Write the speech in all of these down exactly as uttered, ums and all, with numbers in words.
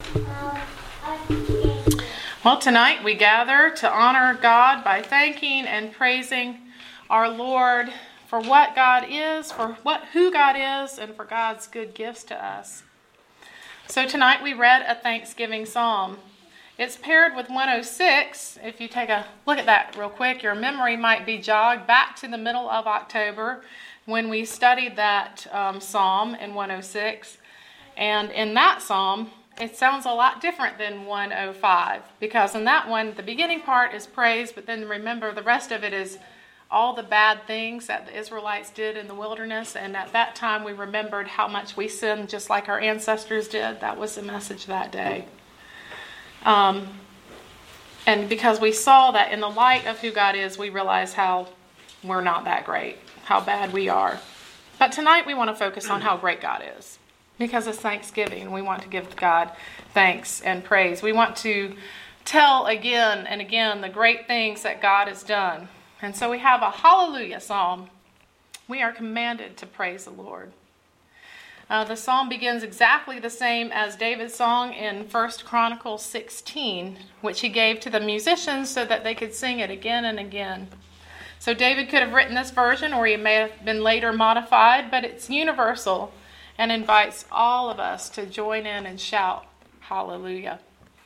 Well, tonight we gather to honor God by thanking and praising our Lord for what God is, for what who God is, and for God's good gifts to us. So tonight we read a Thanksgiving psalm. It's paired with one oh six. If you take a look at that real quick, your memory might be jogged back to the middle of October when we studied that um, psalm in one oh six. And in that psalm, it sounds a lot different than one oh five, because in that one, the beginning part is praise, but then remember the rest of it is all the bad things that the Israelites did in the wilderness. And at that time, we remembered how much we sinned just like our ancestors did. That was the message that day. Um, and because we saw that in the light of who God is, we realize how we're not that great, how bad we are. But tonight we want to focus on how great God is. Because it's Thanksgiving, we want to give God thanks and praise. We want to tell again and again the great things that God has done. And so we have a hallelujah psalm. We are commanded to praise the Lord. Uh, the psalm begins exactly the same as David's song in First Chronicles sixteen, which he gave to the musicians so that they could sing it again and again. So David could have written this version, or he may have been later modified, but it's universal and invites all of us to join in and shout hallelujah.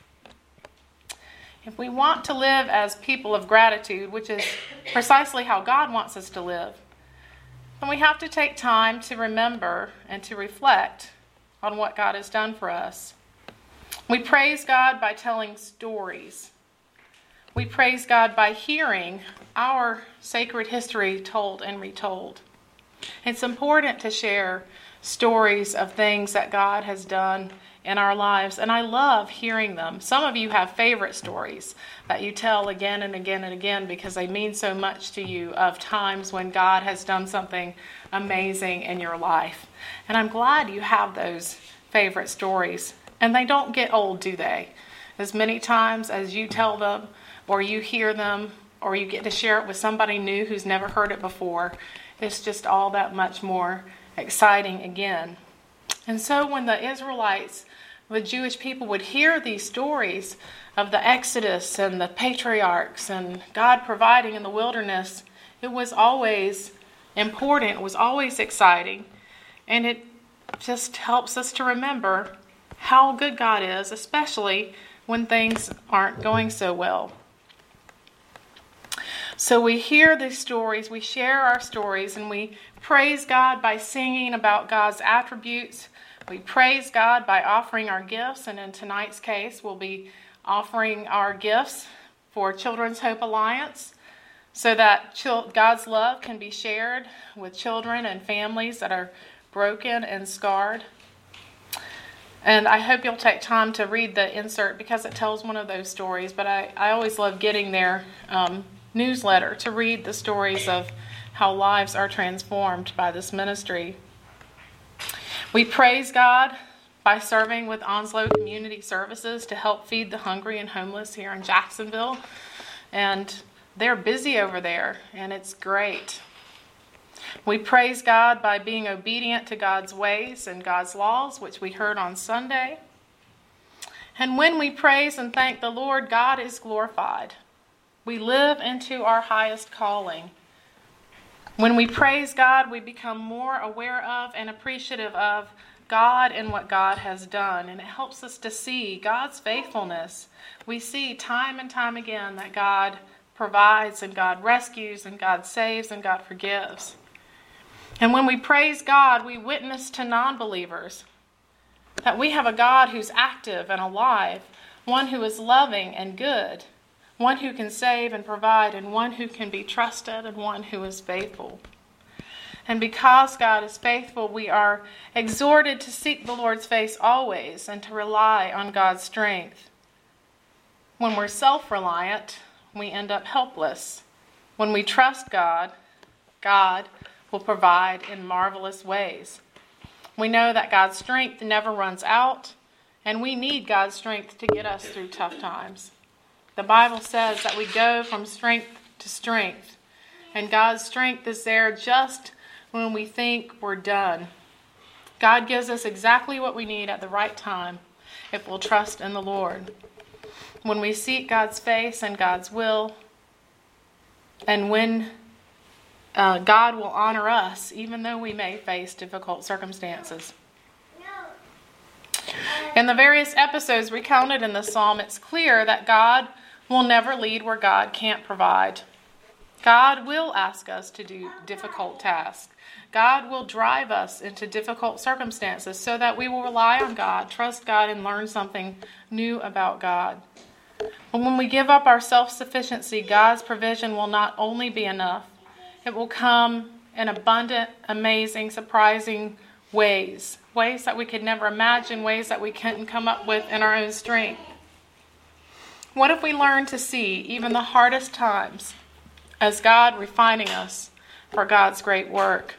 If we want to live as people of gratitude, which is precisely how God wants us to live, then we have to take time to remember and to reflect on what God has done for us. We praise God by telling stories. We praise God by hearing our sacred history told and retold. It's important to share stories of things that God has done in our lives, and I love hearing them. Some of you have favorite stories that you tell again and again and again because they mean so much to you, of times when God has done something amazing in your life. And I'm glad you have those favorite stories, and they don't get old, do they? As many times as you tell them, or you hear them, or you get to share it with somebody new who's never heard it before, it's just all that much more exciting again. And so when the Israelites, the Jewish people, would hear these stories of the Exodus and the patriarchs and God providing in the wilderness, it was always important, it was always exciting. And it just helps us to remember how good God is, especially when things aren't going so well. So we hear these stories, we share our stories, and we praise God by singing about God's attributes. We praise God by offering our gifts, and in tonight's case, we'll be offering our gifts for Children's Hope Alliance so that God's love can be shared with children and families that are broken and scarred. And I hope you'll take time to read the insert because it tells one of those stories, but I, I always love getting their um, newsletter to read the stories of how lives are transformed by this ministry. We praise God by serving with Onslow Community Services to help feed the hungry and homeless here in Jacksonville. And they're busy over there, and it's great. We praise God by being obedient to God's ways and God's laws, which we heard on Sunday. And when we praise and thank the Lord, God is glorified. We live into our highest calling. When we praise God, we become more aware of and appreciative of God and what God has done. And it helps us to see God's faithfulness. We see time and time again that God provides and God rescues and God saves and God forgives. And when we praise God, we witness to non-believers that we have a God who's active and alive, one who is loving and good, one who can save and provide, and one who can be trusted, and one who is faithful. And because God is faithful, we are exhorted to seek the Lord's face always and to rely on God's strength. When we're self-reliant, we end up helpless. When we trust God, God will provide in marvelous ways. We know that God's strength never runs out, and we need God's strength to get us through tough times. The Bible says that we go from strength to strength, and God's strength is there just when we think we're done. God gives us exactly what we need at the right time. if we'll trust in the Lord. When we seek God's face and God's will, and when uh, God will honor us, even though we may face difficult circumstances. In the various episodes recounted in the psalm, it's clear that God will never lead where God can't provide. God will ask us to do difficult tasks. God will drive us into difficult circumstances so that we will rely on God, trust God, and learn something new about God. But when we give up our self-sufficiency, God's provision will not only be enough, it will come in abundant, amazing, surprising ways. Ways that we could never imagine, ways that we couldn't come up with in our own strength. What if we learn to see even the hardest times as God refining us for God's great work?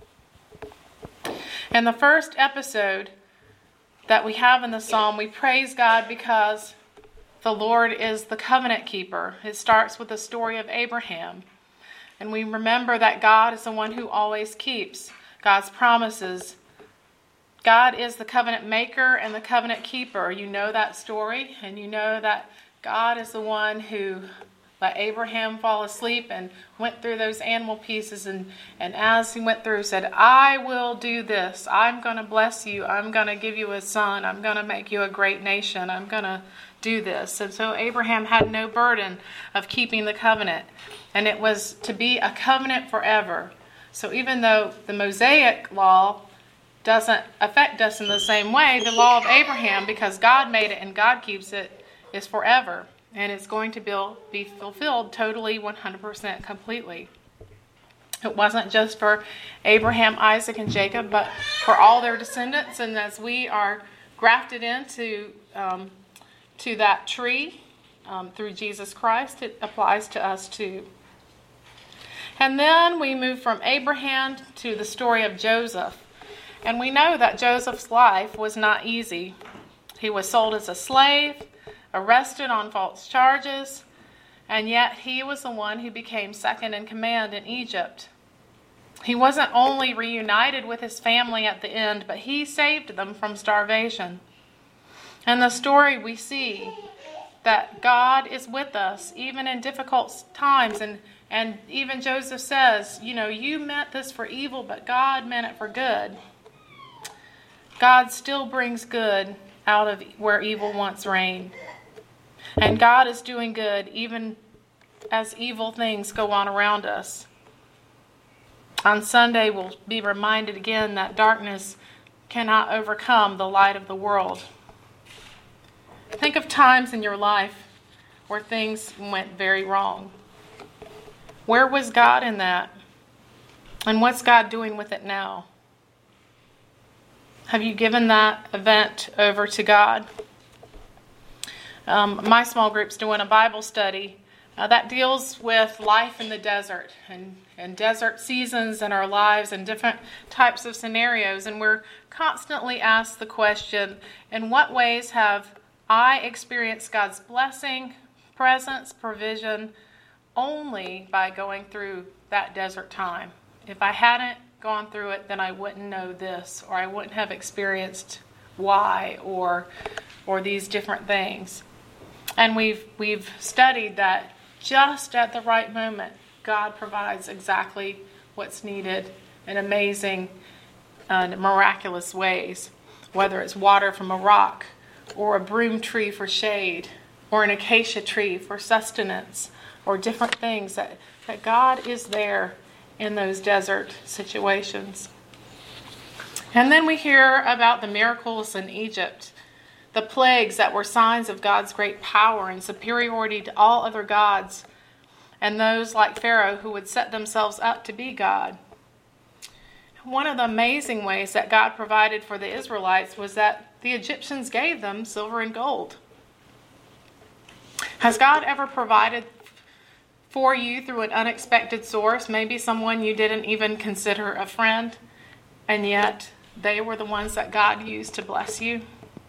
In the first episode that we have in the psalm, we praise God because the Lord is the covenant keeper. It starts with the story of Abraham. And we remember that God is the one who always keeps God's promises. God is the covenant maker and the covenant keeper. You know that story, and you know that God is the one who let Abraham fall asleep and went through those animal pieces, and, and as he went through said, I will do this. I'm going to bless you. I'm going to give you a son. I'm going to make you a great nation. I'm going to do this. And so Abraham had no burden of keeping the covenant, and it was to be a covenant forever. So even though the Mosaic law doesn't affect us in the same way, the law of Abraham, because God made it and God keeps it, is forever. And it's going to be fulfilled totally, one hundred percent, completely. It wasn't just for Abraham, Isaac, and Jacob, but for all their descendants. And as we are grafted into um, to that tree um, through Jesus Christ, it applies to us too. And then we move from Abraham to the story of Joseph. And we know that Joseph's life was not easy. He was sold as a slave, arrested on false charges, and yet he was the one who became second in command in Egypt. He wasn't only reunited with his family at the end, but he saved them from starvation. In the story we see that God is with us even in difficult times, and, and even Joseph says, you know, you meant this for evil, but God meant it for good. God still brings good out of where evil once reigned. And God is doing good even as evil things go on around us. On Sunday, we'll be reminded again that darkness cannot overcome the light of the world. Think of times in your life where things went very wrong. Where was God in that? And what's God doing with it now? Have you given that event over to God? Um, my small group's doing a Bible study uh, that deals with life in the desert and, and desert seasons in our lives and different types of scenarios. And we're constantly asked the question, in what ways have I experienced God's blessing, presence, provision only by going through that desert time? If I hadn't gone through it, then I wouldn't know this, or I wouldn't have experienced Y, or or these different things. And we've we've studied that just at the right moment, God provides exactly what's needed in amazing and miraculous ways. Whether it's water from a rock, or a broom tree for shade, or an acacia tree for sustenance, or different things, that, that God is there in those desert situations. And then we hear about the miracles in Egypt, the plagues that were signs of God's great power and superiority to all other gods, and those like Pharaoh who would set themselves up to be God. One of the amazing ways that God provided for the Israelites was that the Egyptians gave them silver and gold. Has God ever provided for you through an unexpected source, maybe someone you didn't even consider a friend, and yet they were the ones that God used to bless you?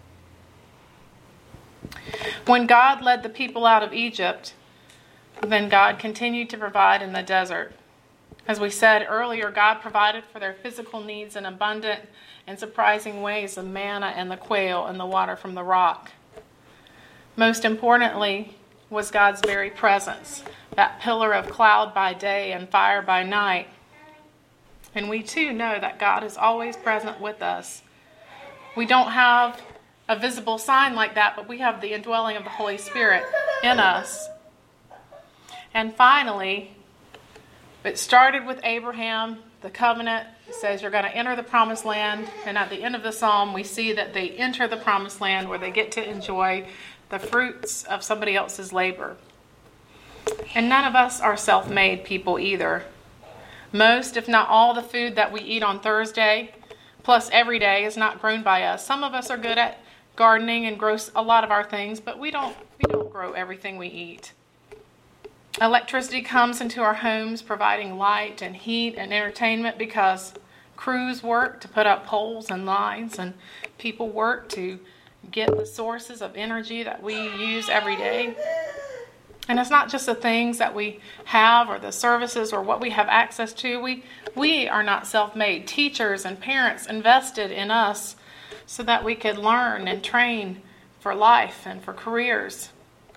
When God led the people out of Egypt, then God continued to provide in the desert. As we said earlier, God provided for their physical needs in abundant and surprising ways of manna and the quail and the water from the rock. Most importantly was God's very presence, that pillar of cloud by day and fire by night. And we too know that God is always present with us. We don't have a visible sign like that, but we have the indwelling of the Holy Spirit in us. And finally, it started with Abraham, the covenant. It says you're going to enter the promised land. And at the end of the psalm, we see that they enter the promised land where they get to enjoy the fruits of somebody else's labor. And none of us are self-made people either. Most, if not all, the food that we eat on Thursday, plus every day, is not grown by us. Some of us are good at gardening and grow a lot of our things, but we don't we don't grow everything we eat. Electricity comes into our homes, providing light and heat and entertainment because crews work to put up poles and lines, and people work to get the sources of energy that we use every day. And it's not just the things that we have or the services or what we have access to. We, we are not self-made. Teachers and parents invested in us so that we could learn and train for life and for careers.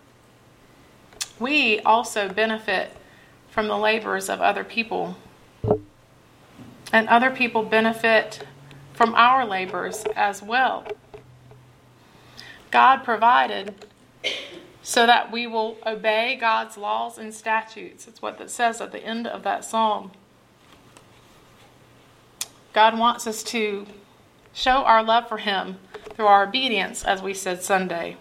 We also benefit from the labors of other people. And other people benefit from our labors as well. God provided so that we will obey God's laws and statutes. It's what it says at the end of that psalm. God wants us to show our love for Him through our obedience, as we said Sunday.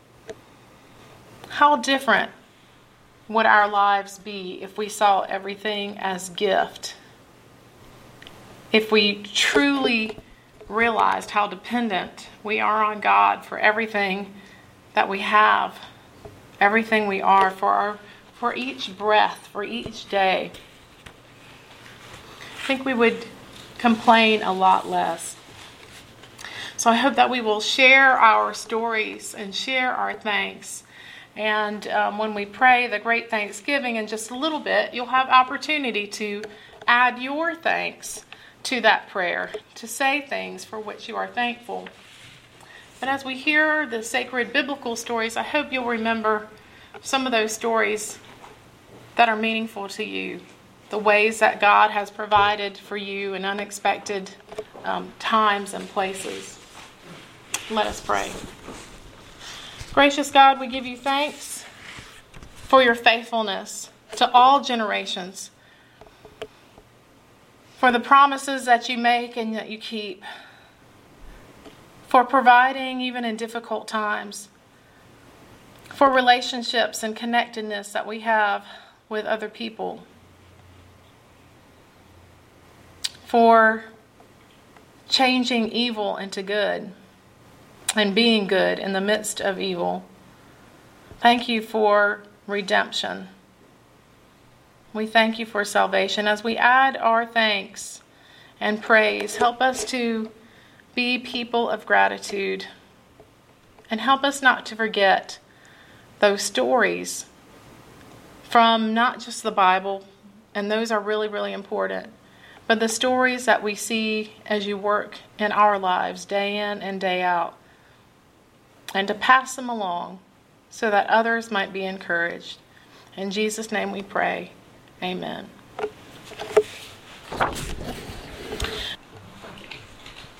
How different would our lives be if we saw everything as gift? If we truly realized how dependent we are on God for everything that we have, everything we are, for our, for each breath, for each day, I think we would complain a lot less. So I hope that we will share our stories and share our thanks. And um, when we pray the great Thanksgiving in just a little bit, you'll have opportunity to add your thanks to that prayer, to say things for which you are thankful. But as we hear the sacred biblical stories, I hope you'll remember some of those stories that are meaningful to you, the ways that God has provided for you in unexpected um, times and places. Let us pray. Gracious God, we give you thanks for your faithfulness to all generations, for the promises that you make and that you keep, for providing even in difficult times, for relationships and connectedness that we have with other people, for changing evil into good and being good in the midst of evil. Thank you for redemption. We thank you for salvation. As we add our thanks and praise, help us to be people of gratitude, and help us not to forget those stories from not just the Bible, and those are really, really important, but the stories that we see as you work in our lives day in and day out, and to pass them along so that others might be encouraged. In Jesus' name we pray. Amen.